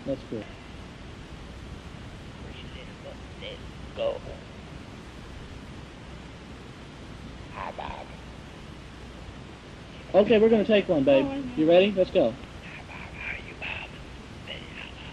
That's good. Let's go. Hi, Bob. Okay, we're going to take one, babe. You ready? Let's go. Hi, Bob. How are you, Bob? Say hello.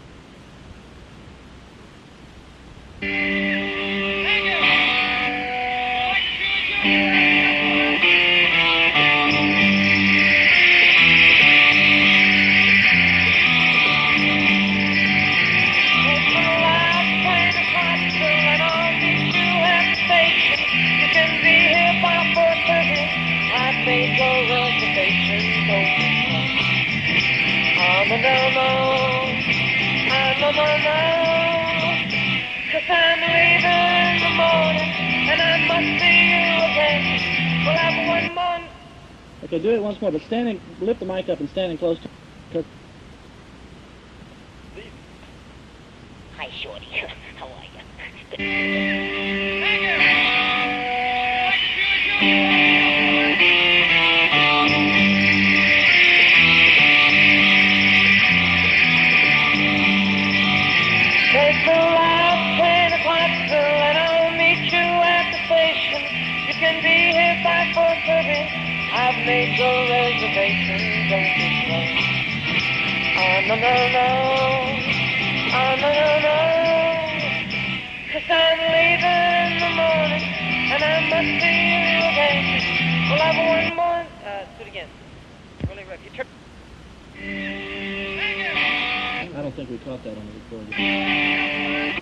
Cause I'm leaving in the morning, and I must see you again. We'll have one more. Okay, do it once more, but lift the mic up and stand in close to... Hi, Shorty. How are you? Take the last train to Clarksville, and I'll meet you at the station. You can be here by 4:30. I've made the reservation. Don't be slow. Oh, no, no, no. Oh, no, no, no. Cause I'm leaving in the morning, and I must see you again. We'll have one more. Do it again. Really rough. You turn. I don't think we caught that on the recording.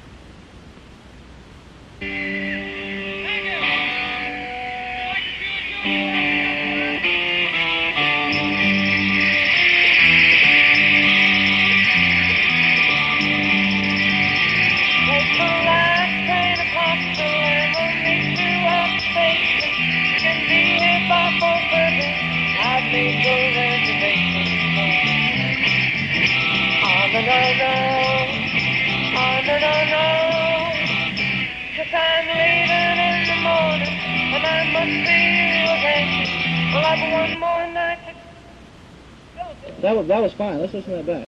That was fine. Let's listen to that back.